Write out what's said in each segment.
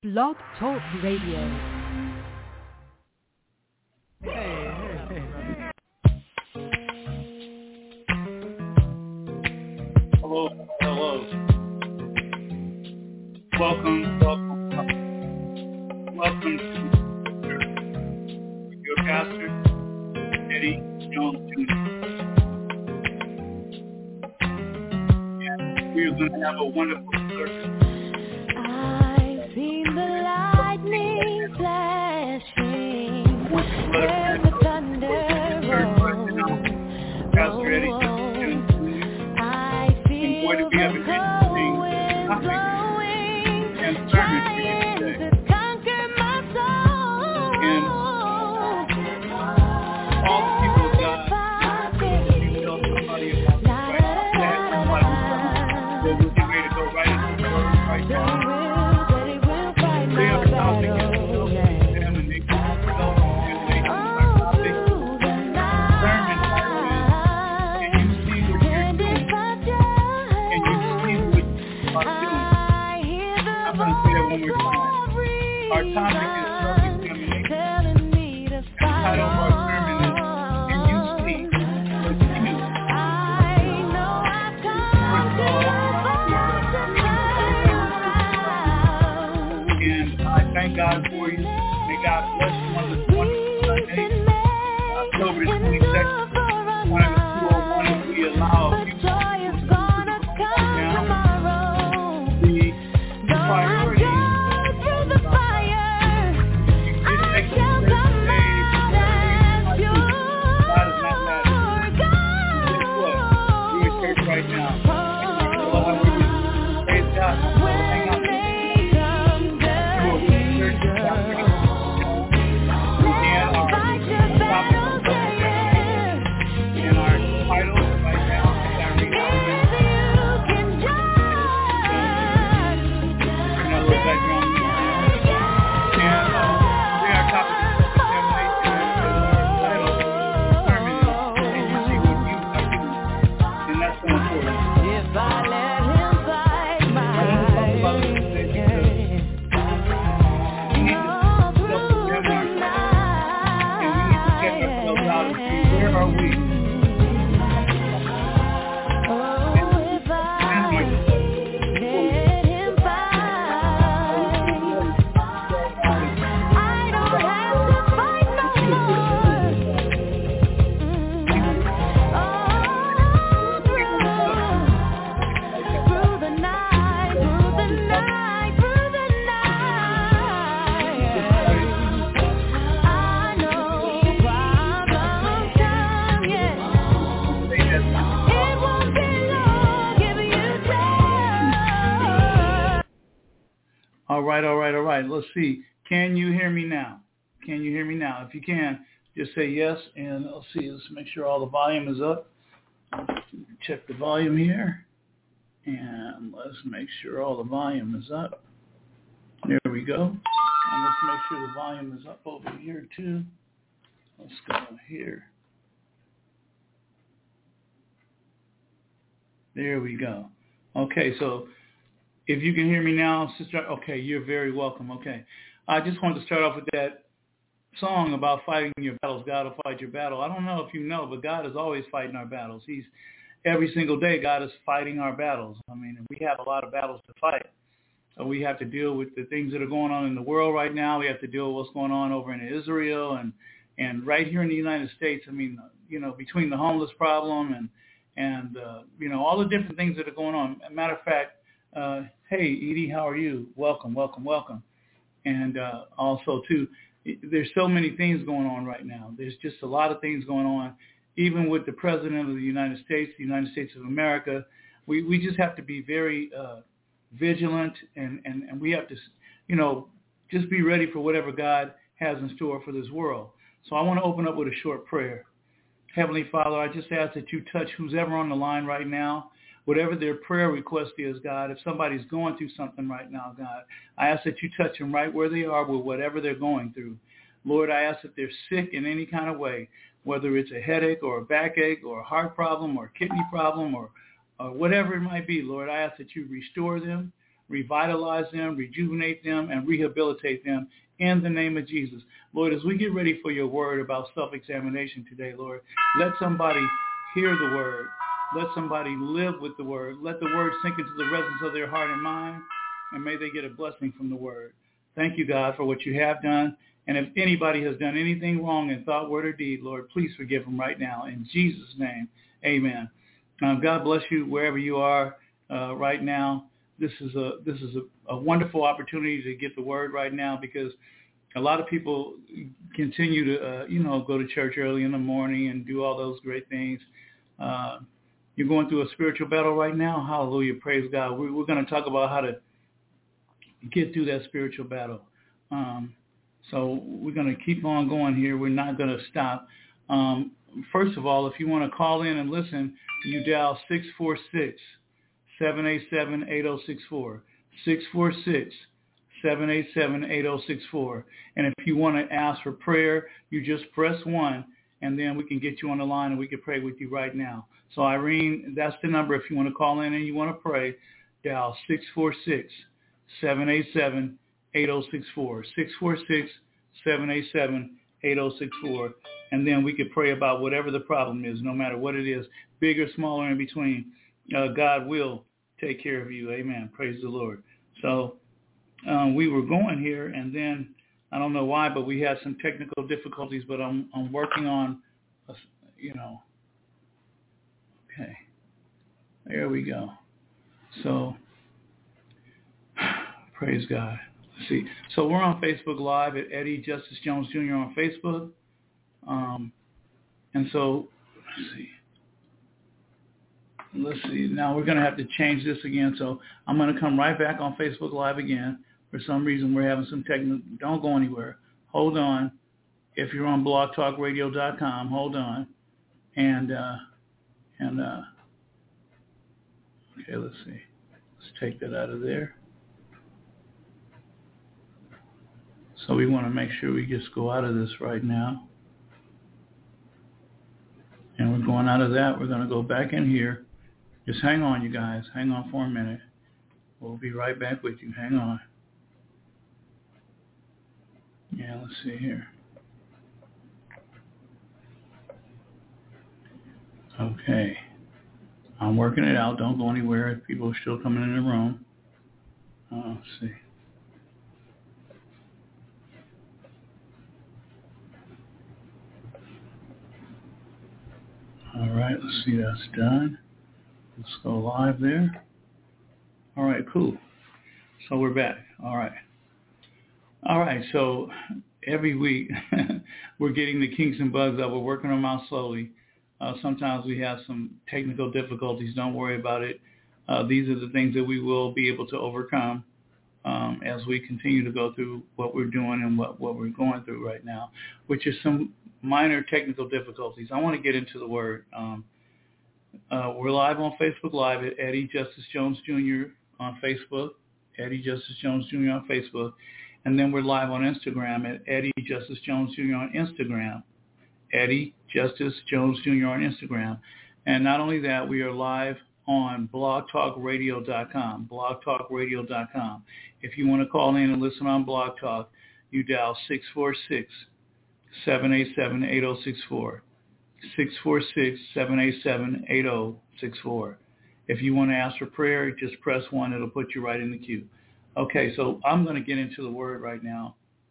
Blog Talk Radio. Hello. Welcome to your pastor, Eddie Jones Jr. And we're going to have a wonderful service. I've seen the lightning flashing, heard the thunder roll. Pastor Eddie Jones Jr. I feel the cold wind blowing, trying to conquer my soul. And all the people of God, you know somebody about this right now. They're getting ready to go right into the word right now. They are topic is self-examination. Self-examination is our topic. Sermon title is, can you see what you're doing? Can you see what you are doing? I'm going to say that one more time. Our topic is self-examination. The title of our sermon is, can you see what you do? And I thank God for you. May God bless you on this wonderful Sunday, October the 22nd, 201, as we allow a few people to the priority. Right now. Praise God. Hang on. And our title right now, as I read out our topic is examination, and our title sermon is, can you see what you are doing? And that's so important. If I let him fight my We need to self-examine ourselves, and we need to check ourselves out and see where are we. All right. Let's see. Can you hear me now? If you can, just say yes, and let's see. Let's make sure all the volume is up. Check the volume here, and let's make sure all the volume is up. There we go. And let's make sure the volume is up over here, too. Let's go here. There we go. Okay, so if you can hear me now, sister, okay, you're very welcome. Okay. I just wanted to start off with that song about fighting your battles. God will fight your battle. I don't know if you know, but God is always fighting our battles. Every single day, God is fighting our battles. I mean, we have a lot of battles to fight. We have to deal with the things that are going on in the world right now. We have to deal with what's going on over in Israel and right here in the United States. I mean, between the homeless problem and all the different things that are going on. As a matter of fact, hey, Edie, how are you? Welcome. And also, too, there's so many things going on right now. There's just a lot of things going on, even with the President of the United States of America. We just have to be very vigilant, and we have to, just be ready for whatever God has in store for this world. So I want to open up with a short prayer. Heavenly Father, I just ask that you touch who's ever on the line right now, whatever their prayer request is, God. If somebody's going through something right now, God, I ask that you touch them right where they are with whatever they're going through. Lord, I ask that they're sick in any kind of way, whether it's a headache or a backache or a heart problem or a kidney problem or whatever it might be. Lord, I ask that you restore them. revitalize them, rejuvenate them, and rehabilitate them in the name of Jesus. Lord, as we get ready for your word about self-examination today, Lord, let somebody hear the word. Let somebody live with the word. Let the word sink into the resonance of their heart and mind, and may they get a blessing from the word. Thank you, God, for what you have done. And if anybody has done anything wrong in thought, word, or deed, Lord, please forgive them right now. In Jesus' name, amen. God bless you wherever you are right now. This is a wonderful opportunity to get the word right now, because a lot of people continue to, go to church early in the morning and do all those great things. You're going through a spiritual battle right now. Hallelujah. Praise God. We're going to talk about how to get through that spiritual battle. So we're going to keep on going here. We're not going to stop. First of all, if you want to call in and listen, you dial 646-787-8064, 646-787-8064. And if you want to ask for prayer, you just press 1, and then we can get you on the line and we can pray with you right now. So Irene, that's the number. If you want to call in and you want to pray, dial 646-787-8064, 646-787-8064. And then we could pray about whatever the problem is, no matter what it is, big or small or in between. God will take care of you. Amen. Praise the Lord. So we were going here, and then I don't know why, but we had some technical difficulties, but I'm working on, okay. There we go. So praise God. Let's see. So we're on Facebook Live at Eddie Justice Jones Jr. on Facebook. And so, let's see. Now we're going to have to change this again. So I'm going to come right back on Facebook Live again. For some reason, we're having some technical. Don't go anywhere. Hold on. If you're on blogtalkradio.com, hold on. And okay, let's see. Let's take that out of there. So we want to make sure we just go out of this right now. And we're going out of that. We're going to go back in here. Just hang on, you guys. Hang on for a minute. We'll be right back with you. Hang on. Yeah, let's see here. Okay. I'm working it out. Don't go anywhere. People are still coming in the room. Let's see. All right, let's see, that's done. Let's go live there. All right, cool. So we're back. All right, so every week we're getting the kinks and bugs up. We're working them out slowly. Sometimes we have some technical difficulties. Don't worry about it. These are the things that we will be able to overcome as we continue to go through what we're doing and what we're going through right now, which is some minor technical difficulties. I want to get into the word. We're live on Facebook Live at Eddie Justice Jones Jr. on Facebook, Eddie Justice Jones Jr. on Facebook, and then we're live on Instagram at Eddie Justice Jones Jr. on Instagram, Eddie Justice Jones Jr. on Instagram. And not only that, we are live on blogtalkradio.com, blogtalkradio.com. If you want to call in and listen on Blog Talk, you dial 646-787-8064, 646-787-8064. If you want to ask for prayer, just press 1. It'll put you right in the queue. Okay, so I'm going to get into the word right now.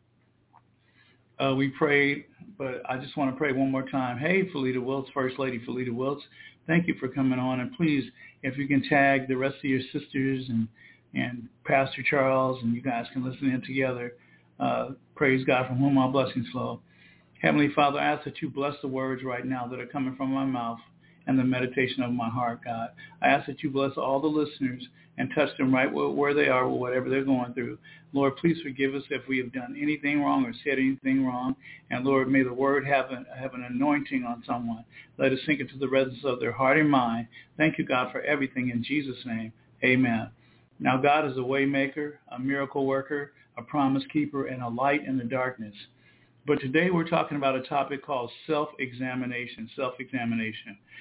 We prayed, but I just want to pray one more time. Hey, Felita Wiltz, First Lady Felita Wiltz, thank you for coming on. And please, if you can tag the rest of your sisters and Pastor Charles, and you guys can listen in together. Praise God, from whom all blessings flow. Heavenly Father, I ask that you bless the words right now that are coming from my mouth and the meditation of my heart, God. I ask that you bless all the listeners and touch them right where they are with whatever they're going through. Lord, please forgive us if we have done anything wrong or said anything wrong. And Lord, may the word have an anointing on someone. Let it sink into the resonance of their heart and mind. Thank you, God, for everything in Jesus' name. Amen. Now, God is a way maker, a miracle worker, a promise keeper, and a light in the darkness. But today we're talking about a topic called self-examination.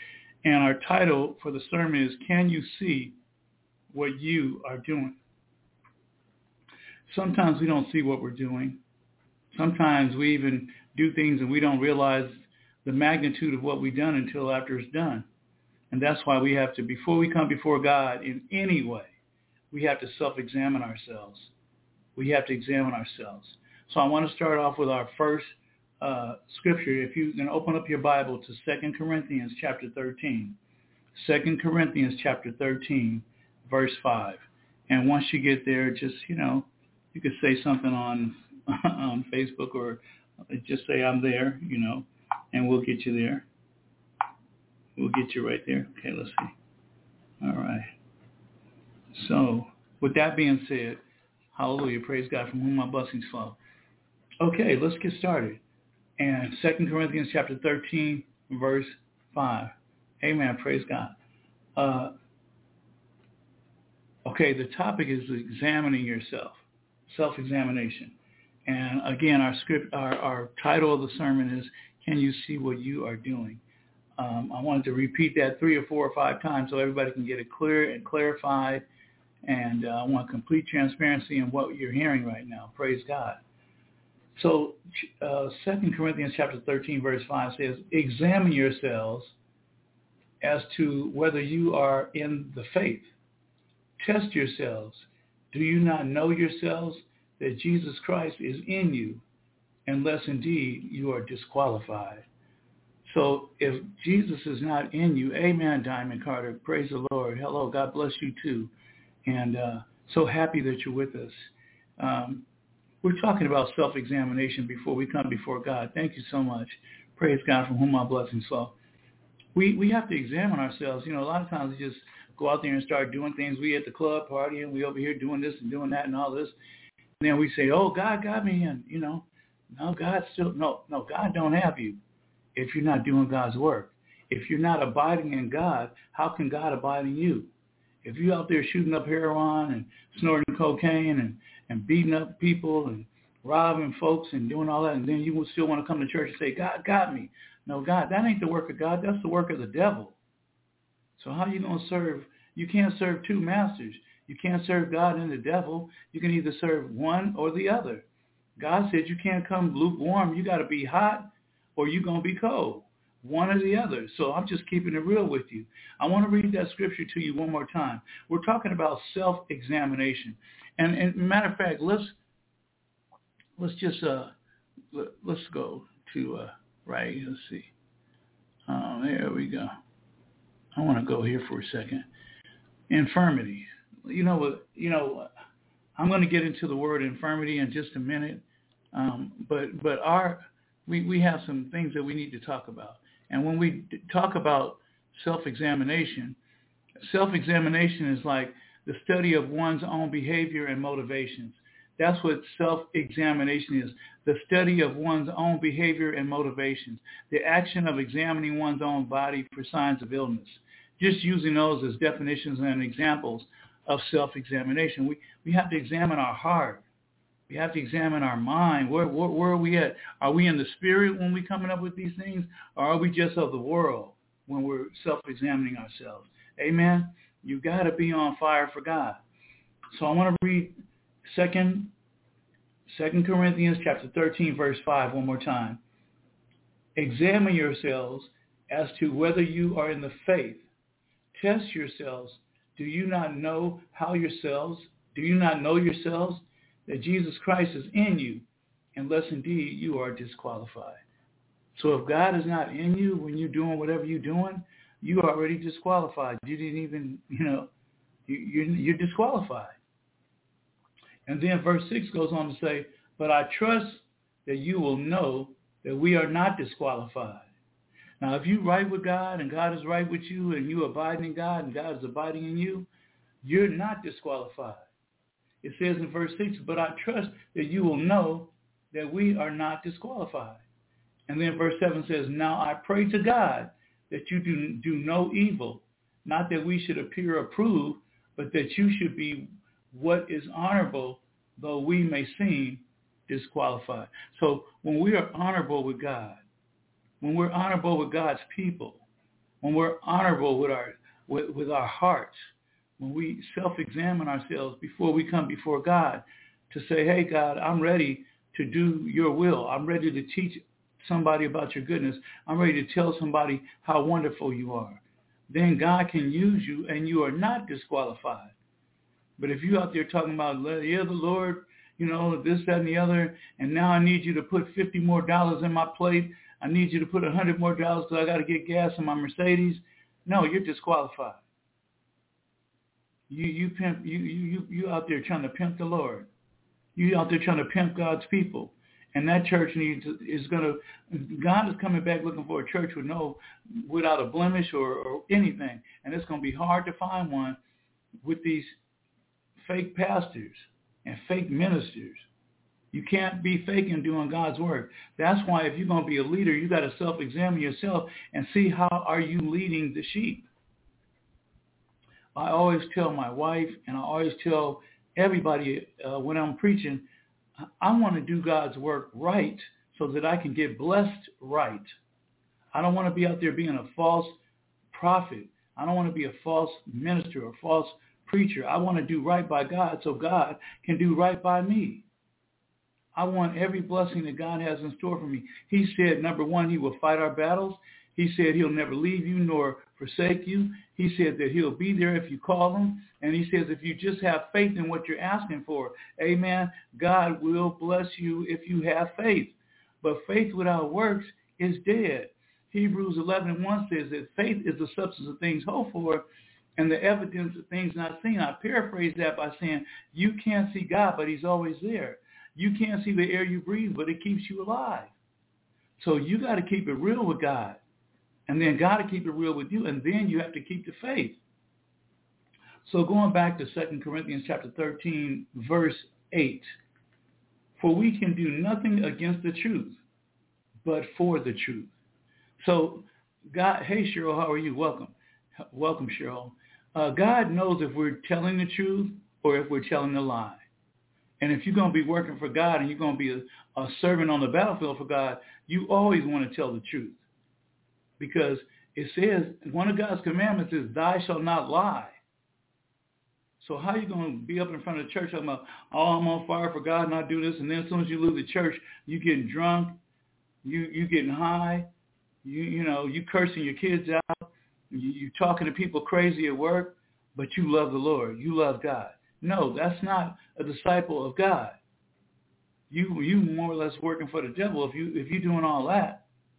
And our title for the sermon is, Can You See What You Are Doing? Sometimes we don't see what we're doing. Sometimes we even do things and we don't realize the magnitude of what we've done until after it's done. And that's why we have to, before we come before God in any way, we have to self-examine ourselves. We have to examine ourselves. So I want to start off with our first scripture. If you can open up your Bible to 2 Corinthians chapter 13. 2 Corinthians chapter 13, verse 5. And once you get there, just, you could say something on Facebook or just say I'm there, and we'll get you there. We'll get you right there. Okay, let's see. All right. So with that being said, hallelujah, praise God, from whom my blessings flow. Okay, let's get started. And 2 Corinthians chapter 13, verse 5. Amen, praise God. Okay, the topic is examining yourself, self-examination. And again, our title of the sermon is, Can You See What You Are Doing? I wanted to repeat that 3 or 4 or 5 times so everybody can get it clear and clarified. And I want complete transparency in what you're hearing right now. Praise God. So 2 Corinthians chapter 13, verse 5 says, examine yourselves as to whether you are in the faith. Test yourselves. Do you not know yourselves that Jesus Christ is in you, unless indeed you are disqualified? So if Jesus is not in you, amen, Diamond Carter, praise the Lord. Hello, God bless you too. And so happy that you're with us. We're talking about self-examination before we come before God. Thank you so much. Praise God, from whom my blessings flow. We have to examine ourselves. A lot of times we just go out there and start doing things. We at the club partying, we over here doing this and doing that and all this. And then we say, oh, God got me in, No, God still, no, God don't have you if you're not doing God's work. If you're not abiding in God, how can God abide in you? If you're out there shooting up heroin and snorting cocaine and beating up people and robbing folks and doing all that, and then you will still want to come to church and say, God got me. No, God, that ain't the work of God. That's the work of the devil. So how are you going to serve? You can't serve 2 masters. You can't serve God and the devil. You can either serve one or the other. God said you can't come lukewarm. You got to be hot or you're going to be cold. One or the other. So I'm just keeping it real with you. I want to read that scripture to you one more time. We're talking about self-examination. And matter of fact, let's just let's go to right. Let's see. There we go. I want to go here for a second. Infirmity. I'm going to get into the word infirmity in just a minute. But we have some things that we need to talk about. And when we talk about self-examination is like the study of one's own behavior and motivations. That's what self-examination is, the study of one's own behavior and motivations, the action of examining one's own body for signs of illness. Just using those as definitions and examples of self-examination. We have to examine our heart. We have to examine our mind. Where are we at? Are we in the spirit when we're coming up with these things? Or are we just of the world when we're self-examining ourselves? Amen? You got to be on fire for God. So I want to read 2 Corinthians chapter 13, verse 5 one more time. Examine yourselves as to whether you are in the faith. Test yourselves. Do you not know yourselves that Jesus Christ is in you, unless indeed you are disqualified? So if God is not in you when you're doing whatever you're doing, you are already disqualified. You didn't even, you're disqualified. And then verse 6 goes on to say, but I trust that you will know that we are not disqualified. Now, if you're right with God and God is right with you and you abiding in God and God is abiding in you, you're not disqualified. It says in verse 6, but I trust that you will know that we are not disqualified. And then verse 7 says, now I pray to God that you do no evil, not that we should appear approved, but that you should be what is honorable, though we may seem disqualified. So when we are honorable with God, when we're honorable with God's people, when we're honorable with our hearts, when we self-examine ourselves before we come before God to say, hey, God, I'm ready to do your will. I'm ready to teach somebody about your goodness. I'm ready to tell somebody how wonderful you are. Then God can use you and you are not disqualified. But if you're out there talking about, yeah, the Lord, this, that, and the other, and now I need you to put $50 more in my plate. I need you to put $100 more because I got to get gas in my Mercedes. No, you're disqualified. You out there trying to pimp the Lord. You out there trying to pimp God's people. And that church God is coming back looking for a church without a blemish or anything. And it's going to be hard to find one with these fake pastors and fake ministers. You can't be faking doing God's work. That's why if you're going to be a leader, you got to self-examine yourself and see how are you leading the sheep. I always tell my wife and I always tell everybody when I'm preaching, I want to do God's work right so that I can get blessed right. I don't want to be out there being a false prophet. I don't want to be a false minister or false preacher. I want to do right by God so God can do right by me. I want every blessing that God has in store for me. He said, number one, he will fight our battles. He said he'll never leave you nor forsake you. He said that he'll be there if you call him. And he says if you just have faith in what you're asking for, amen, God will bless you if you have faith. But faith without works is dead. Hebrews 11:1 says that faith is the substance of things hoped for and the evidence of things not seen. I paraphrase that by saying you can't see God, but he's always there. You can't see the air you breathe, but it keeps you alive. So you got to keep it real with God. And then God to keep it real with you. And then you have to keep the faith. So going back to 2 Corinthians chapter 13, verse 8. For we can do nothing against the truth, but for the truth. So God, hey, Cheryl, how are you? Welcome. Welcome, Cheryl. God knows if we're telling the truth or if we're telling a lie. And if you're going to be working for God and you're going to be a servant on the battlefield for God, you always want to tell the truth. Because it says, one of God's commandments is, thou shalt not lie. So how are you going to be up in front of the church talking about, oh, I'm on fire for God and I do this, and then as soon as you leave the church, you getting drunk, you getting high, you cursing your kids out, you talking to people crazy at work, but you love the Lord, you love God. No, that's not a disciple of God. You more or less working for the devil if you're doing all that.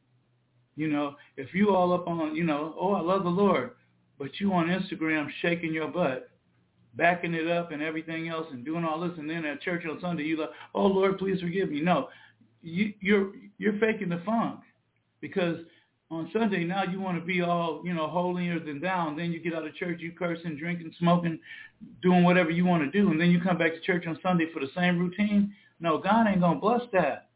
If you all up on, oh, I love the Lord, but you on Instagram shaking your butt, backing it up and everything else and doing all this, and then at church on Sunday you like, oh, Lord, please forgive me. No, you're faking the funk, because on Sunday now you want to be all, holier than thou, and then you get out of church, you cursing, drinking, smoking, doing whatever you want to do, and then you come back to church on Sunday for the same routine. No, God ain't going to bless that.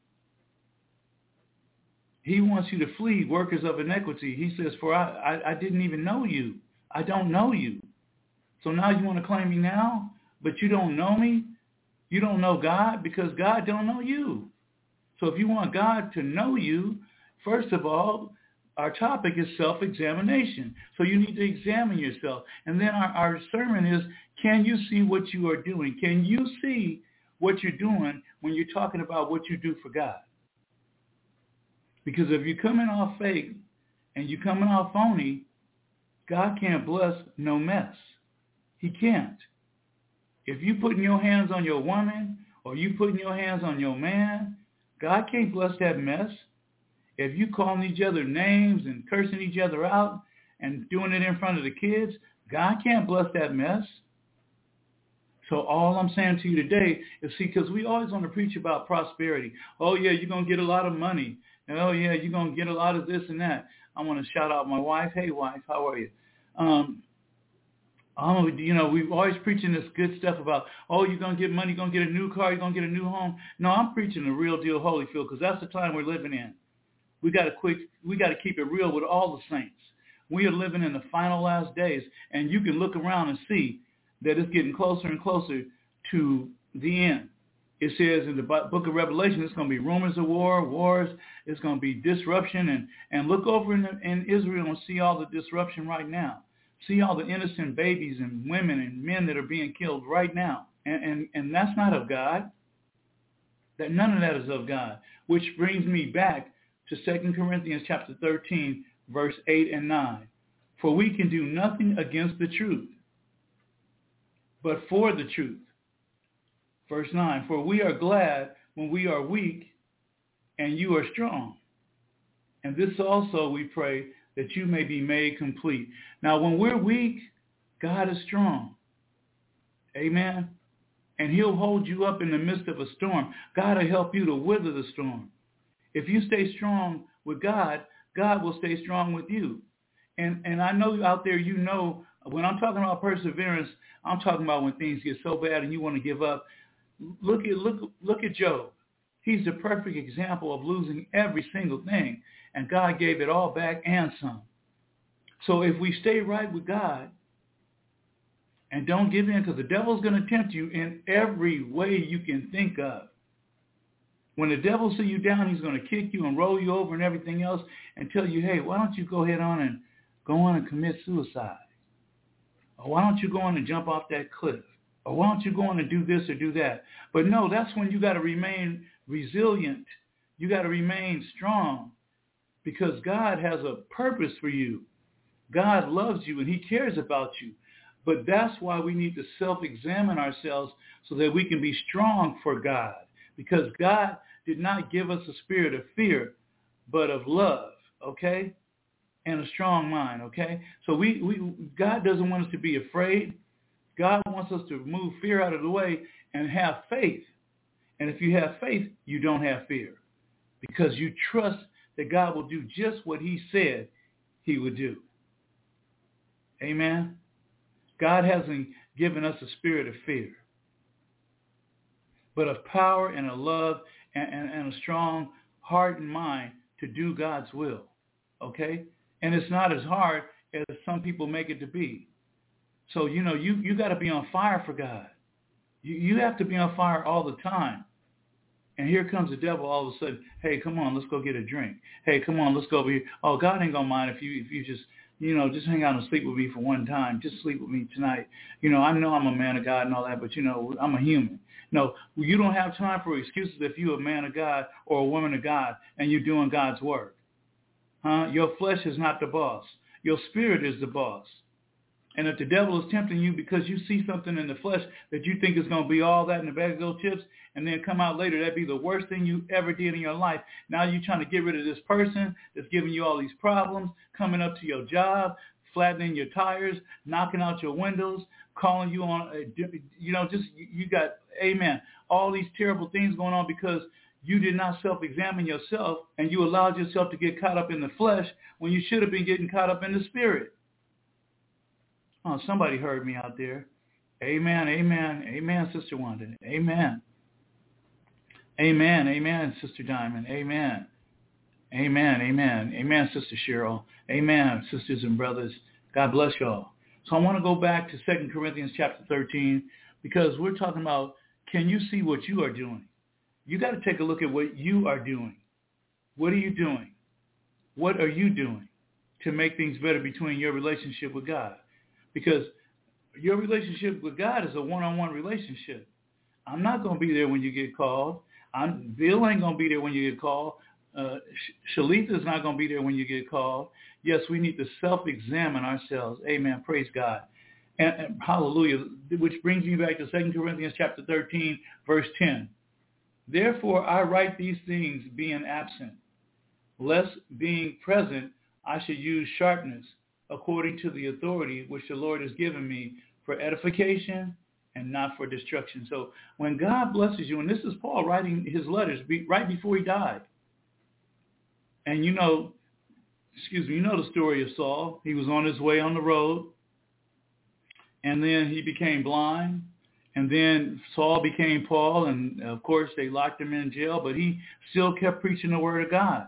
He wants you to flee workers of iniquity. He says, for I didn't even know you. I don't know you. So now you want to claim me now, but you don't know me? You don't know God because God don't know you. So if you want God to know you, first of all, our topic is self-examination. So you need to examine yourself. And then our sermon is, can you see what you are doing? Can you see what you're doing when you're talking about what you do for God? Because if you're coming off fake and you're coming off phony, God can't bless no mess. He can't. If you putting your hands on your woman or you putting your hands on your man, God can't bless that mess. If you calling each other names and cursing each other out and doing it in front of the kids, God can't bless that mess. So all I'm saying to you today is, see, because we always want to preach about prosperity. Oh, yeah, you're going to get a lot of money. And, oh, yeah, you're going to get a lot of this and that. I want to shout out my wife. Hey, wife, how are you? We've always preaching this good stuff about, oh, you're going to get money, you're going to get a new car, you're going to get a new home. No, I'm preaching the real deal Holyfield, because that's the time we're living in. We got to keep it real with all the saints. We are living in the final last days, and you can look around and see that it's getting closer and closer to the end. It says in the book of Revelation, it's going to be rumors of wars. It's going to be disruption. And look over in Israel and see all the disruption right now. See all the innocent babies and women and men that are being killed right now. And that's not of God. That none of that is of God. Which brings me back to 2 Corinthians chapter 13, verse 8 and 9. For we can do nothing against the truth, but for the truth. Verse 9, for we are glad when we are weak and you are strong. And this also we pray that you may be made complete. Now, when we're weak, God is strong. Amen. And he'll hold you up in the midst of a storm. God will help you to weather the storm. If you stay strong with God, God will stay strong with you. And I know out there, you know, when I'm talking about perseverance, I'm talking about when things get so bad and you want to give up. Look at Job. He's the perfect example of losing every single thing. And God gave it all back and some. So if we stay right with God and don't give in, because the devil's going to tempt you in every way you can think of. When the devil see you down, he's going to kick you and roll you over and everything else and tell you, hey, why don't you go on and commit suicide? Or why don't you go on and jump off that cliff? Or why don't you go on and do this or do that? But no, that's when you got to remain resilient. You got to remain strong because God has a purpose for you. God loves you and he cares about you. But that's why we need to self-examine ourselves so that we can be strong for God. Because God did not give us a spirit of fear, but of love, okay? And a strong mind, okay? So God doesn't want us to be afraid. God wants us to move fear out of the way and have faith. And if you have faith, you don't have fear because you trust that God will do just what he said he would do. Amen? God hasn't given us a spirit of fear, but of power and of love and a strong heart and mind to do God's will, okay? And it's not as hard as some people make it to be. So, you know, you got to be on fire for God. You have to be on fire all the time. And here comes the devil all of a sudden. Hey, come on, let's go get a drink. Hey, come on, let's go over here. Oh, God ain't going to mind if you just, you know, just hang out and sleep with me for one time. Just sleep with me tonight. You know I'm a man of God and all that, but, you know, I'm a human. No, you don't have time for excuses if you're a man of God or a woman of God and you're doing God's work. Your flesh is not the boss. Your spirit is the boss. And if the devil is tempting you because you see something in the flesh that you think is going to be all that in the bag of those chips and then come out later, that'd be the worst thing you ever did in your life. Now you're trying to get rid of this person that's giving you all these problems, coming up to your job, flattening your tires, knocking out your windows, calling you on, you got, amen, all these terrible things going on because you did not self-examine yourself and you allowed yourself to get caught up in the flesh when you should have been getting caught up in the spirit. Oh, somebody heard me out there. Amen, amen, amen, Sister Wanda. Amen. Amen, amen, Sister Diamond. Amen. Amen, amen, amen, Sister Cheryl. Amen, sisters and brothers. God bless y'all. So I want to go back to 2 Corinthians chapter 13 because we're talking about, can you see what you are doing? You got to take a look at what you are doing. What are you doing? What are you doing to make things better between your relationship with God? Because your relationship with God is a one-on-one relationship. I'm not going to be there when you get called. Bill ain't going to be there when you get called. Shalitha's not going to be there when you get called. Yes, we need to self-examine ourselves. Amen. Praise God. And hallelujah. Which brings me back to 2 Corinthians chapter 13, verse 10. Therefore, I write these things being absent, lest being present, I should use sharpness according to the authority which the Lord has given me for edification and not for destruction. So when God blesses you, and this is Paul writing his letters right before he died. And you know the story of Saul. He was on his way on the road, and then he became blind. And then Saul became Paul, and of course they locked him in jail, but he still kept preaching the word of God.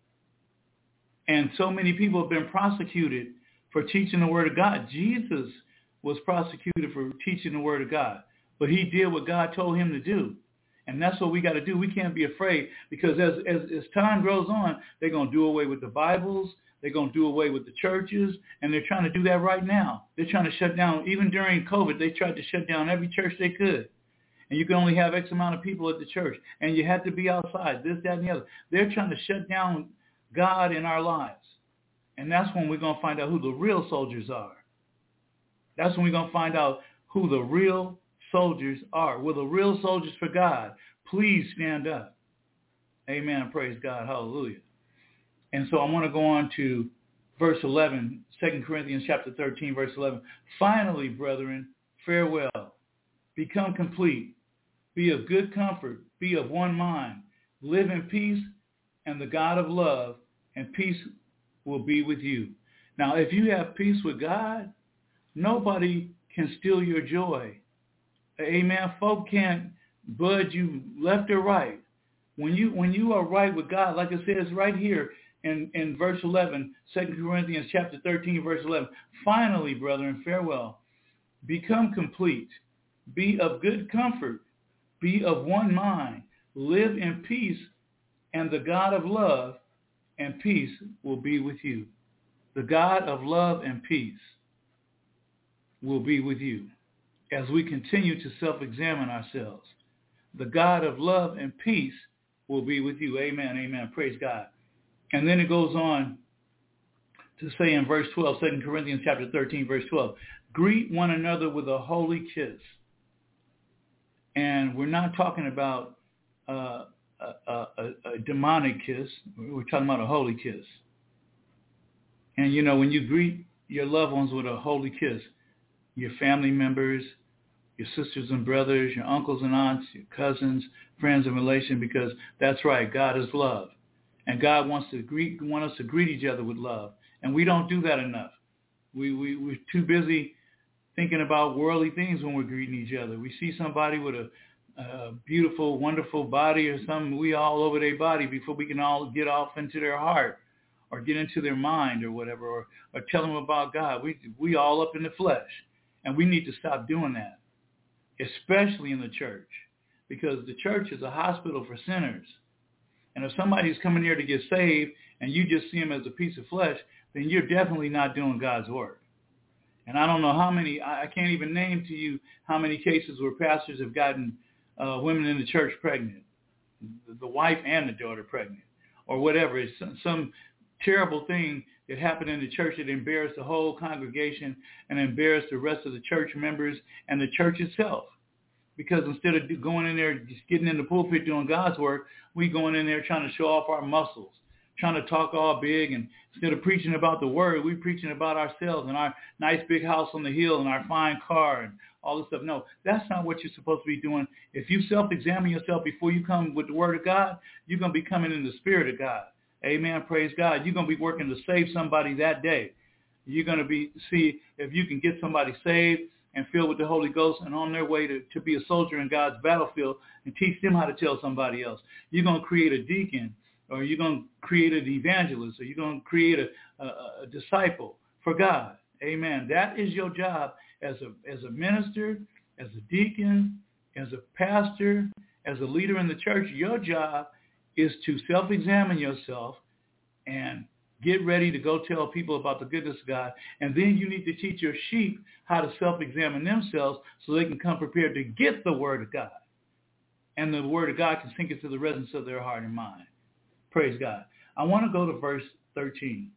And so many people have been prosecuted for teaching the word of God. Jesus was prosecuted for teaching the word of God, but he did what God told him to do. And that's what we got to do. We can't be afraid because as time grows on, they're going to do away with the Bibles. They're going to do away with the churches, and they're trying to do that right now. They're trying to shut down, even during COVID, they tried to shut down every church they could. and you can only have X amount of people at the church, and you have to be outside, this, that, and the other. They're trying to shut down God in our lives. And that's when we're going to find out who the real soldiers are. That's when we're going to find out who the real soldiers are. We're the real soldiers for God. Please stand up. Amen. Praise God. Hallelujah. And so I want to go on to verse 11, 2 Corinthians chapter 13, verse 11. Finally, brethren, farewell. Become complete. Be of good comfort. Be of one mind. Live in peace, and the God of love and peace will be with you. Now, if you have peace with God, nobody can steal your joy. Amen. Folk can't budge you left or right. When you are right with God, like it says right here in verse 11, 2 Corinthians chapter 13, verse 11, finally, brethren, farewell. Become complete. Be of good comfort. Be of one mind. Live in peace, and the God of love and peace will be with you. The God of love and peace will be with you as we continue to self-examine ourselves. The God of love and peace will be with you. Amen, amen. Praise God. And then it goes on to say in verse 12, 2 Corinthians chapter 13, verse 12, greet one another with a holy kiss. And we're not talking about a demonic kiss. We're talking about a holy kiss. And, you know, when you greet your loved ones with a holy kiss, your family members, your sisters and brothers, your uncles and aunts, your cousins, friends and relations, because that's right, God is love. And God wants us to greet each other with love. And we don't do that enough. We're too busy thinking about worldly things when we're greeting each other. We see somebody with a beautiful, wonderful body or something, we all over their body before we can all get off into their heart or get into their mind or whatever, or tell them about God. We all up in the flesh. And we need to stop doing that, especially in the church, because the church is a hospital for sinners. And if somebody's coming here to get saved and you just see them as a piece of flesh, then you're definitely not doing God's work. And I don't know how many, I can't even name to you how many cases where pastors have gotten women in the church pregnant, the wife and the daughter pregnant, or whatever. It's some terrible thing that happened in the church that embarrassed the whole congregation and embarrassed the rest of the church members and the church itself. Because instead of going in there, just getting in the pulpit doing God's work, we going in there trying to show off our muscles, trying to talk all big, and instead of preaching about the word, we're preaching about ourselves and our nice big house on the hill and our fine car and all this stuff. No, that's not what you're supposed to be doing. If you self-examine yourself before you come with the word of God, you're going to be coming in the spirit of God. Amen. Praise God. You're going to be working to save somebody that day. You're going to see if you can get somebody saved and filled with the Holy Ghost and on their way to be a soldier in God's battlefield and teach them how to tell somebody else. You're going to create a deacon, or you're going to create an evangelist, or you're going to create a disciple for God. Amen. That is your job as a minister, as a deacon, as a pastor, as a leader in the church. Your job is to self-examine yourself and get ready to go tell people about the goodness of God. And then you need to teach your sheep how to self-examine themselves so they can come prepared to get the word of God. And the word of God can sink into the residence of their heart and mind. Praise God. I want to go to verse 13.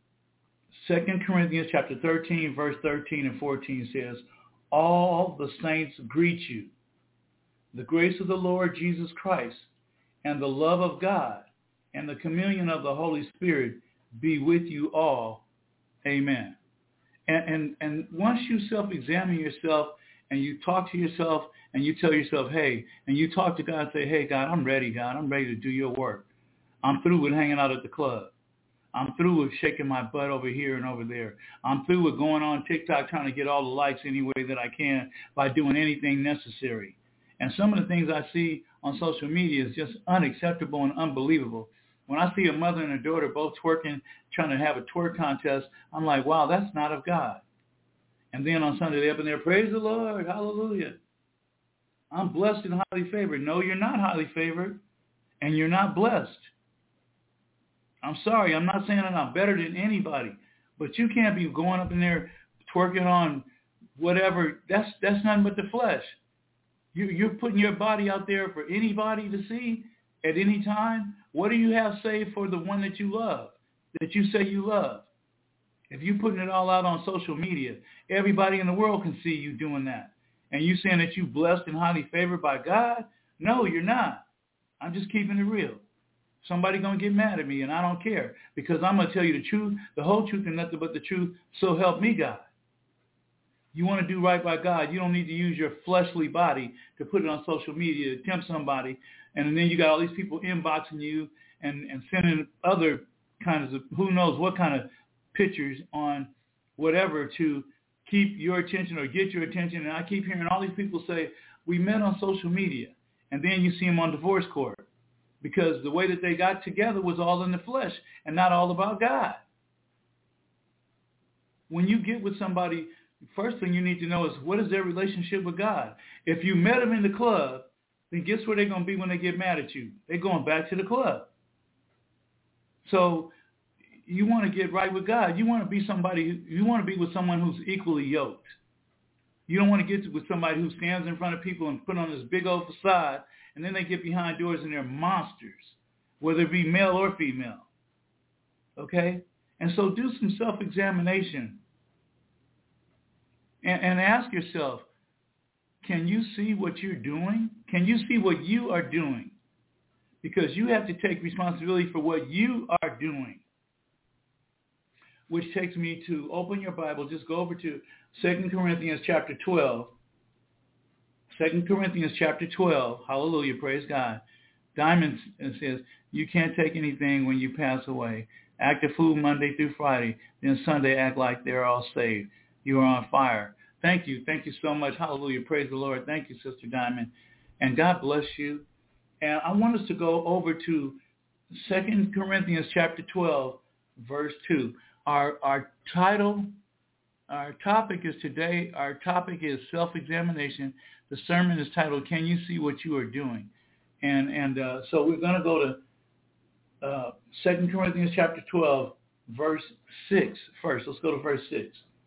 2 Corinthians chapter 13, verse 13 and 14 says, all the saints greet you. The grace of the Lord Jesus Christ and the love of God and the communion of the Holy Spirit be with you all. Amen. And once you self-examine yourself and you talk to yourself and you tell yourself, hey, and you talk to God and say, hey, God, I'm ready, God. I'm ready to do your work. I'm through with hanging out at the club. I'm through with shaking my butt over here and over there. I'm through with going on TikTok trying to get all the likes any way that I can by doing anything necessary. And some of the things I see on social media is just unacceptable and unbelievable. When I see a mother and a daughter both twerking, trying to have a twerk contest, I'm like, wow, that's not of God. And then on Sunday, they're up in there, praise the Lord, hallelujah. I'm blessed and highly favored. No, you're not highly favored, and you're not blessed. I'm sorry, I'm not saying that I'm better than anybody, but you can't be going up in there twerking on whatever. That's nothing but the flesh. You're putting your body out there for anybody to see at any time. What do you have saved for the one that you love, that you say you love? If you're putting it all out on social media, everybody in the world can see you doing that. And you saying that you're blessed and highly favored by God? No, you're not. I'm just keeping it real. Somebody going to get mad at me, and I don't care, because I'm going to tell you the truth, the whole truth, and nothing but the truth, so help me God. You want to do right by God. You don't need to use your fleshly body to put it on social media to tempt somebody, and then you got all these people inboxing you and sending other kinds of, who knows what kind of pictures on whatever to keep your attention or get your attention. And I keep hearing all these people say, we met on social media, and then you see them on divorce court, because the way that they got together was all in the flesh and not all about God. When you get with somebody, first thing you need to know is, what is their relationship with God? If you met them in the club, then guess where they're going to be when they get mad at you? They're going back to the club. So you want to get right with God. You want to be somebody, you want to be with someone who's equally yoked. You don't want to get with somebody who stands in front of people and put on this big old facade, and then they get behind doors and they're monsters, whether it be male or female. Okay? And so do some self-examination and ask yourself, can you see what you're doing? Can you see what you are doing? Because you have to take responsibility for what you are doing. Which takes me to open your Bible. Just go over to 2 Corinthians chapter 12. 2 Corinthians chapter 12. Hallelujah. Praise God. Diamond says, you can't take anything when you pass away. Act a fool Monday through Friday. Then Sunday act like they're all saved. You are on fire. Thank you. Thank you so much. Hallelujah. Praise the Lord. Thank you, Sister Diamond. And God bless you. And I want us to go over to 2 Corinthians chapter 12, verse 2. Our topic is today, our topic is self-examination. The sermon is titled, Can You See What You Are Doing? And so we're going to go to 2 Corinthians chapter 12, verse 6 first. Let's go to verse 6.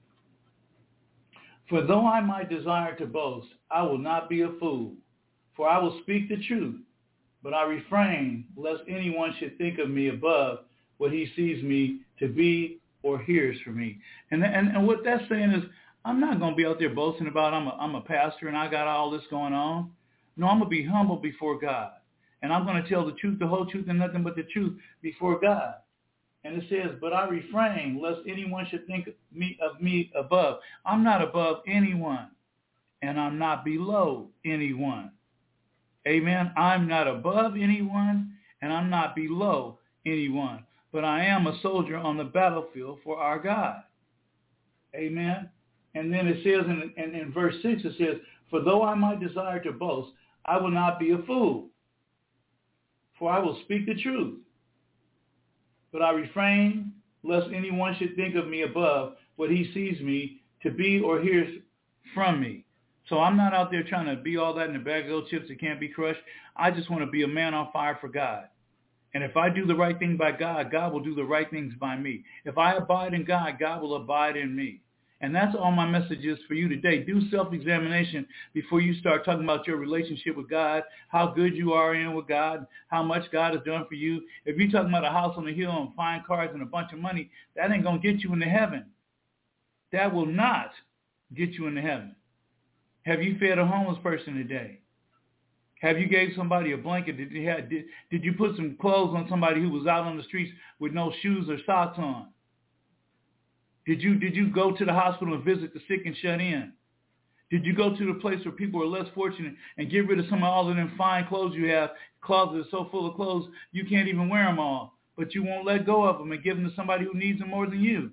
For though I might desire to boast, I will not be a fool, for I will speak the truth. But I refrain, lest anyone should think of me above what he sees me to be or hears from me. And what that's saying is, I'm not going to be out there boasting about I'm a pastor and I got all this going on. No, I'm going to be humble before God. And I'm going to tell the truth, the whole truth, and nothing but the truth before God. And it says, but I refrain, lest anyone should think of me above. I'm not above anyone, and I'm not below anyone. Amen. I'm not above anyone, and I'm not below anyone. But I am a soldier on the battlefield for our God. Amen. And then it says in verse 6, it says, for though I might desire to boast, I will not be a fool, for I will speak the truth. But I refrain, lest anyone should think of me above what he sees me to be or hears from me. So I'm not out there trying to be all that in a bag of those chips that can't be crushed. I just want to be a man on fire for God. And if I do the right thing by God, God will do the right things by me. If I abide in God, God will abide in me. And that's all my message is for you today. Do self-examination before you start talking about your relationship with God, how good you are in with God, how much God has done for you. If you're talking about a house on the hill and fine cars and a bunch of money, that ain't going to get you into heaven. That will not get you into heaven. Have you fed a homeless person today? Have you gave somebody a blanket? Did you put some clothes on somebody who was out on the streets with no shoes or socks on? Did you go to the hospital and visit the sick and shut in? Did you go to the place where people are less fortunate and get rid of some of all of them fine clothes you have? Closet is so full of clothes you can't even wear them all, but you won't let go of them and give them to somebody who needs them more than you.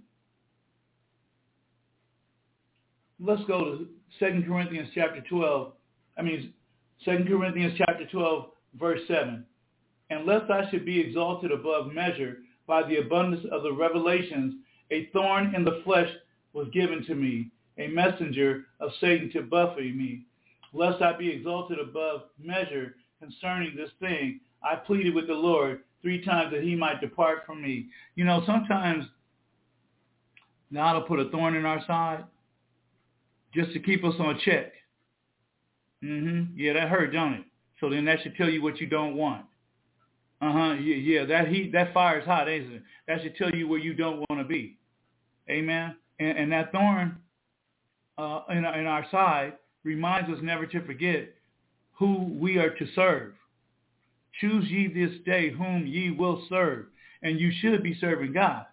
Let's go to 2 Corinthians chapter 12. 2 Corinthians chapter 12, verse 7. And lest I should be exalted above measure by the abundance of the revelations, a thorn in the flesh was given to me, a messenger of Satan to buffet me. Lest I be exalted above measure concerning this thing, I pleaded with the Lord 3 times that he might depart from me. You know, sometimes God will put a thorn in our side just to keep us on check. Yeah, that hurt, don't it? So then that should tell you what you don't want. Yeah, that heat, that fire is hot, isn't it? That should tell you where you don't want to be. Amen. And that thorn in our side reminds us never to forget who we are to serve. Choose ye this day whom ye will serve. And you should be serving God.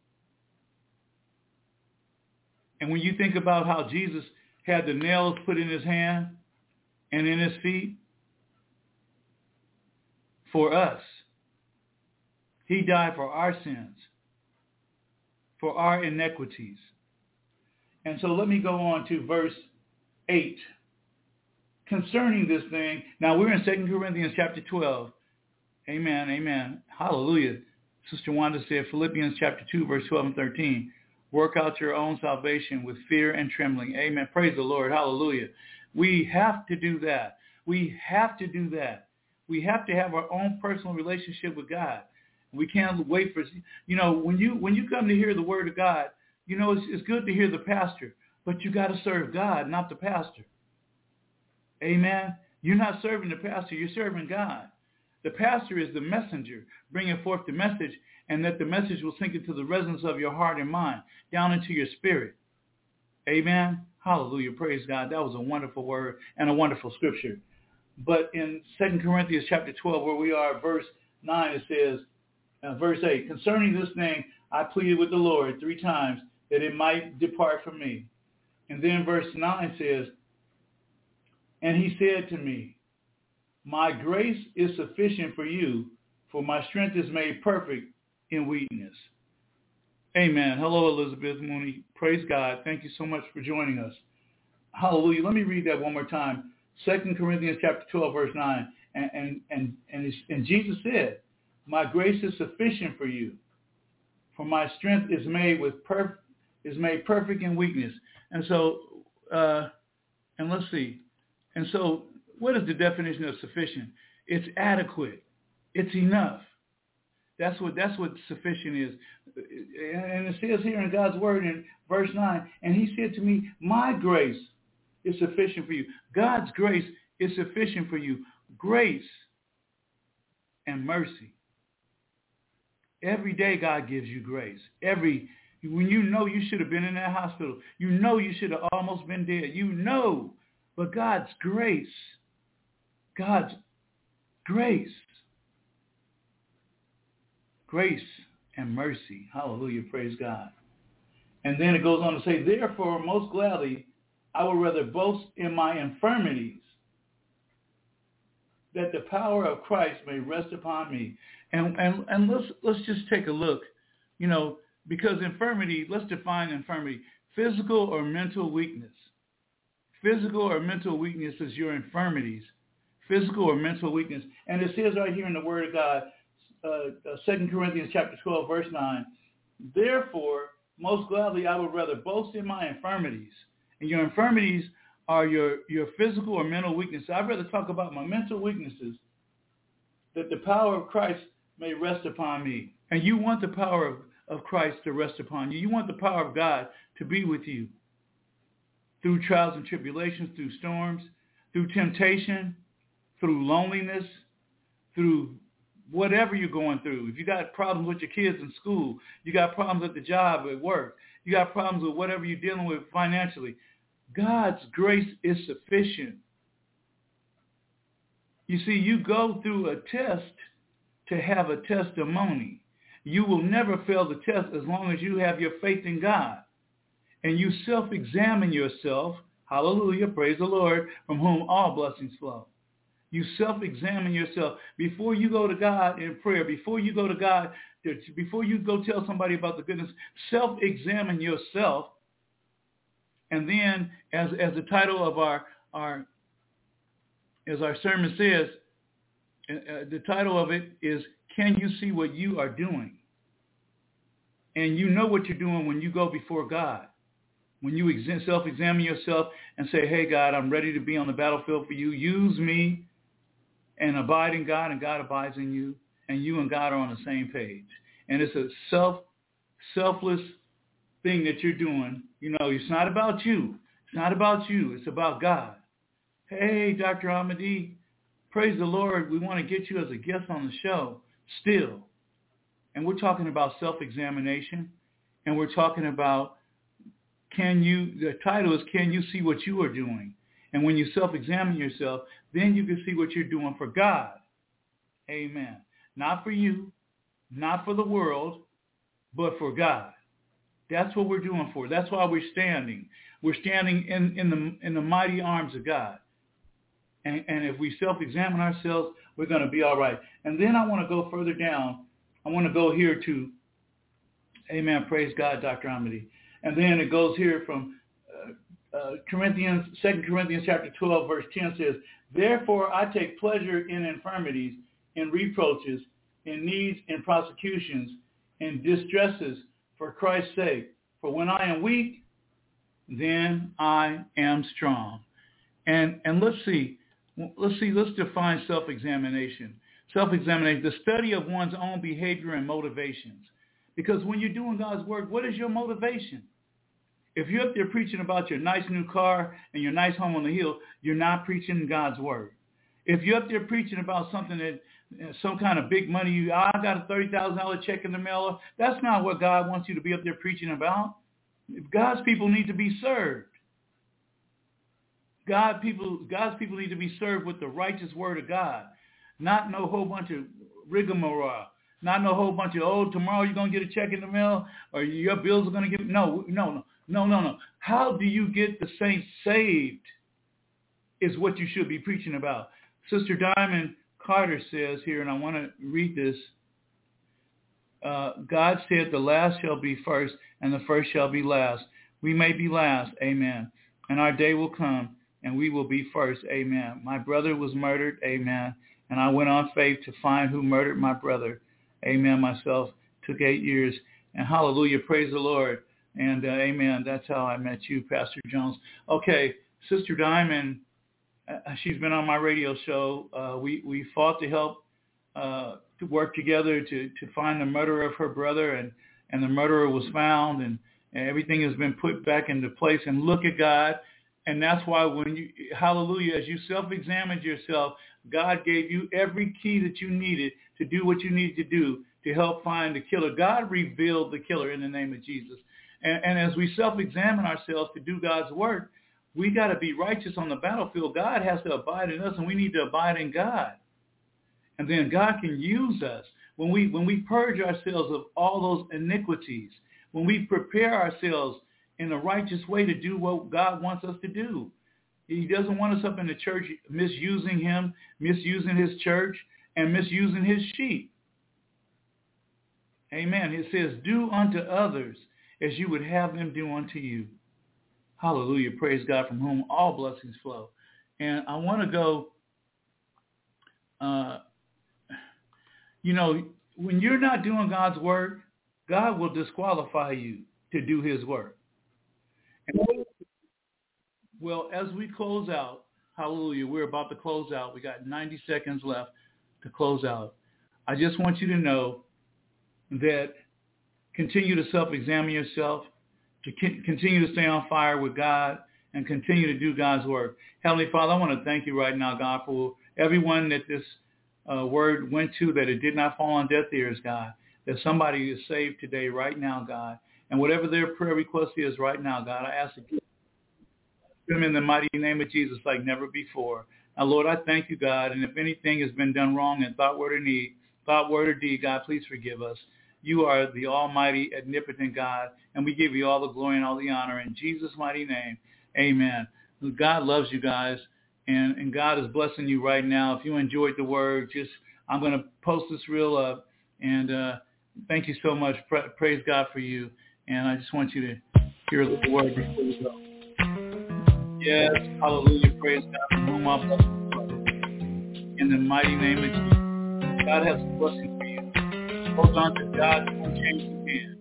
And when you think about how Jesus had the nails put in his hand and in his feet for us, he died for our sins, for our iniquities. And so let me go on to verse 8. Concerning this thing, now we're in 2 Corinthians chapter 12. Amen, amen. Hallelujah. Sister Wanda said, Philippians chapter 2, verse 12 and 13. Work out your own salvation with fear and trembling. Amen. Praise the Lord. Hallelujah. We have to do that. We have to do that. We have to have our own personal relationship with God. We can't wait for, when you come to hear the word of God, it's good to hear the pastor, but you got to serve God, not the pastor. Amen. You're not serving the pastor. You're serving God. The pastor is the messenger, bringing forth the message, and that the message will sink into the resonance of your heart and mind, down into your spirit. Amen. Hallelujah. Praise God. That was a wonderful word and a wonderful scripture. But in 2 Corinthians chapter 12, where we are, verse 9, it says, verse 8, concerning this thing, I pleaded with the Lord 3 times that it might depart from me. And then verse 9 says, and he said to me, my grace is sufficient for you, for my strength is made perfect in weakness. Amen. Hello, Elizabeth Mooney. Praise God. Thank you so much for joining us. Hallelujah. Let me read that one more time. 2 Corinthians chapter 12, verse 9. And Jesus said, my grace is sufficient for you, for my strength is made perfect in weakness. And so, and let's see. And so, what is the definition of sufficient? It's adequate. It's enough. That's what sufficient is. And it says here in God's word in verse 9, and he said to me, my grace is sufficient for you. God's grace is sufficient for you. Grace and mercy. Every day God gives you grace. When you should have been in that hospital, you should have almost been dead. But God's grace and mercy. Hallelujah. Praise God. And then it goes on to say, therefore, most gladly, I would rather boast in my infirmities, that the power of Christ may rest upon me. And let's just take a look, because infirmity, let's define infirmity, physical or mental weakness. Physical or mental weakness is your infirmities. Physical or mental weakness. And it says right here in the Word of God, 2 Corinthians chapter 12, verse 9, therefore, most gladly I would rather boast in my infirmities. And your infirmities are your physical or mental weaknesses. I'd rather talk about my mental weaknesses, that the power of Christ may rest upon me. And you want the power of Christ to rest upon you. You want the power of God to be with you through trials and tribulations, through storms, through temptation, through loneliness, through whatever you're going through. If you got problems with your kids in school, you got problems at the job, at work, you got problems with whatever you're dealing with financially, God's grace is sufficient. You see, you go through a test to have a testimony. You will never fail the test as long as you have your faith in God. And you self-examine yourself, hallelujah, praise the Lord, from whom all blessings flow. You self-examine yourself before you go to God in prayer, before you go to God, before you go tell somebody about the goodness, self-examine yourself. And then, as the title of our sermon says, the title of it is, Can You See What You Are Doing? And you know what you're doing when you go before God. When you self-examine yourself and say, hey, God, I'm ready to be on the battlefield for you. Use me and abide in God, and God abides in you, and you and God are on the same page. And it's a selfless thing that you're doing. It's not about you. It's not about you. It's about God. Hey, Dr. Ahmadi, praise the Lord. We want to get you as a guest on the show still. And we're talking about self-examination. And we're talking about the title is, Can You See What You Are Doing? And when you self-examine yourself, then you can see what you're doing for God. Amen. Not for you, not for the world, but for God. That's what we're doing for. That's why we're standing. We're standing in the mighty arms of God. And if we self-examine ourselves, we're going to be all right. And then I want to go further down. I want to go here to, amen, praise God, Dr. Ahmadi. And then it goes here from 2 Corinthians chapter 12, verse 10 says, Therefore I take pleasure in infirmities, in reproaches, in needs, in prosecutions, in distresses, for Christ's sake. For when I am weak, then I am strong. And let's define self-examination. Self-examination, the study of one's own behavior and motivations. Because when you're doing God's work, what is your motivation? If you're up there preaching about your nice new car and your nice home on the hill, you're not preaching God's word. If you're up there preaching about something that, some kind of big money, I got a $30,000 check in the mail, that's not what God wants you to be up there preaching about. God's people need to be served. God's people need to be served with the righteous word of God, not no whole bunch of rigmarole, not no whole bunch of, tomorrow you're going to get a check in the mail or your bills are going to get, no. How do you get the saints saved is what you should be preaching about. Sister Diamond Carter says here, and I want to read this. God said the last shall be first and the first shall be last. We may be last, amen. And our day will come and we will be first, amen. My brother was murdered, amen. And I went on faith to find who murdered my brother, amen. Myself took 8 years. And hallelujah, praise the Lord. And amen, that's how I met you, Pastor Jones. Okay, Sister Diamond, she's been on my radio show. We fought to help to work together to find the murderer of her brother, and the murderer was found, and everything has been put back into place. And look at God. And that's why when you, hallelujah, as you self-examined yourself, God gave you every key that you needed to do what you needed to do to help find the killer. God revealed the killer in the name of Jesus. And as we self-examine ourselves to do God's work, we got to be righteous on the battlefield. God has to abide in us, and we need to abide in God. And then God can use us when we purge ourselves of all those iniquities, when we prepare ourselves in a righteous way to do what God wants us to do. He doesn't want us up in the church misusing him, misusing his church, and misusing his sheep. Amen. It says, do unto others as you would have them do unto you. Hallelujah. Praise God, from whom all blessings flow. And I want to go, when you're not doing God's work, God will disqualify you to do his work. And, well, as we close out, hallelujah, we're about to close out. We got 90 seconds left to close out. I just want you to know that continue to self-examine yourself, to continue to stay on fire with God, and continue to do God's work. Heavenly Father, I want to thank you right now, God, for everyone that this word went to, that it did not fall on deaf ears, God, that somebody is saved today, right now, God. And whatever their prayer request is right now, God, I ask that you them in the mighty name of Jesus like never before. Now, Lord, I thank you, God, and if anything has been done wrong in thought, word, or deed, God, please forgive us. You are the almighty, omnipotent God, and we give you all the glory and all the honor in Jesus' mighty name. Amen. God loves you guys, and God is blessing you right now. If you enjoyed the word, I'm going to post this reel up, and thank you so much. Praise God for you, and I just want you to hear a little word before you go. Yes, hallelujah, praise God, from whom all blessings flow. In the mighty name of Jesus, God has a blessing for you. Hold on to God's unchanging hand.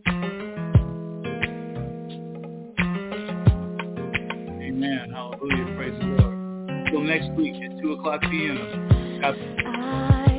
Amen. Hallelujah. Praise the Lord. Until next week at 2:00 p.m. God bless.